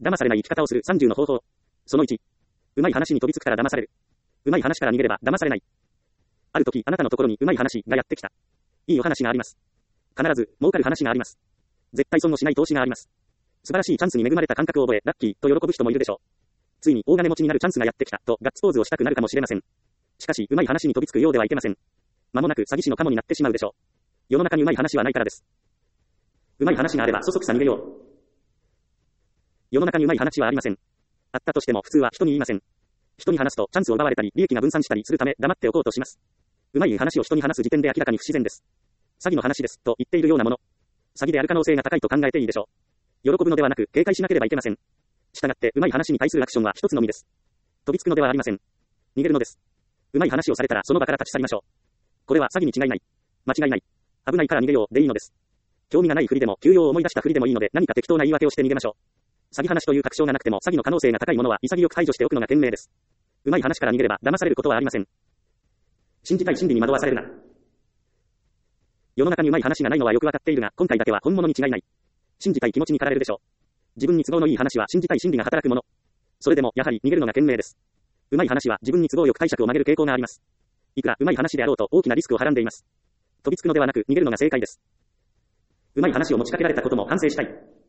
騙されない生き方をする30の方法。その1。うまい話に飛びつくから騙される。うまい話から逃げれば騙されない。ある時、あなたのところにうまい話がやってきた。いいお話があります。必ず、儲かる話があります。絶対損のしない投資があります。素晴らしいチャンスに恵まれた感覚を覚え、ラッキーと喜ぶ人もいるでしょう。ついに大金持ちになるチャンスがやってきたとガッツポーズをしたくなるかもしれません。しかし、うまい話に飛びつくようではいけません。間もなく詐欺師のカモになってしまうでしょう。世の中にうまい話はないからです。うまい話があればそそくさ逃げよう。世の中にうまい話はありません。あったとしても普通は人に言いません。人に話すとチャンスを奪われたり利益が分散したりするため黙っておこうとします。うまい話を人に話す時点で明らかに不自然です。詐欺の話ですと言っているようなもの。詐欺である可能性が高いと考えていいでしょう。喜ぶのではなく警戒しなければいけません。したがってうまい話に対するアクションは一つのみです。飛びつくのではありません。逃げるのです。うまい話をされたらその場から立ち去りましょう。これは詐欺に違いない。間違いない。危ないから逃げようでいいのです。興味がないふりでも休養を思い出したふりでもいいので何か適当な言い訳をして逃げましょう。詐欺話という確証がなくても詐欺の可能性が高いものは潔く排除しておくのが賢明です。うまい話から逃げれば騙されることはありません。信じたい心理に惑わされるな。世の中にうまい話がないのはよくわかっているが、今回だけは本物に違いない。信じたい気持ちに駆られるでしょう。自分に都合のいい話は信じたい心理が働くもの。それでもやはり逃げるのが賢明です。うまい話は自分に都合よく解釈を曲げる傾向があります。いくらうまい話であろうと大きなリスクをはらんでいます。飛びつくのではなく逃げるのが正解です。うまい話を持ちかけられたことも反省したい。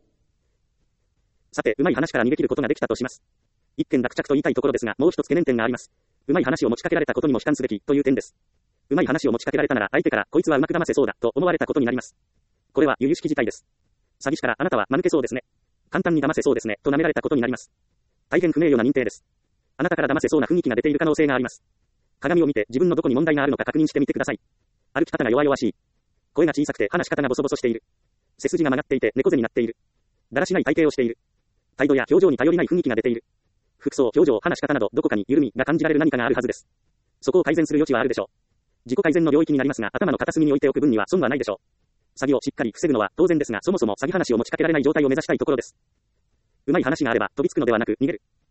さて、うまい話から逃げ切ることができたとします。一件落着と言いたいところですが、もう一つ懸念点があります。うまい話を持ちかけられたことにも悲観すべきという点です。うまい話を持ちかけられたなら相手からこいつはうまく騙せそうだと思われたことになります。これは由々しき事態です。詐欺師からあなたは間抜けそうですね。簡単に騙せそうですねと舐められたことになります。大変不名誉な認定です。あなたから騙せそうな雰囲気が出ている可能性があります。鏡を見て自分のどこに問題があるのか確認してみてください。歩き方が弱々しい。声が小さくて話し方がボソボソしている。背筋が曲がっていて猫背になっている。だらしない体型をしている。態度や表情に頼りない雰囲気が出ている。服装、表情、話し方などどこかに緩みが感じられる何かがあるはずです。そこを改善する余地はあるでしょう。自己改善の領域になりますが、頭の片隅に置いておく分には損はないでしょう。詐欺をしっかり防ぐのは当然ですが、そもそも詐欺話を持ちかけられない状態を目指したいところです。うまい話があれば飛びつくのではなく逃げる。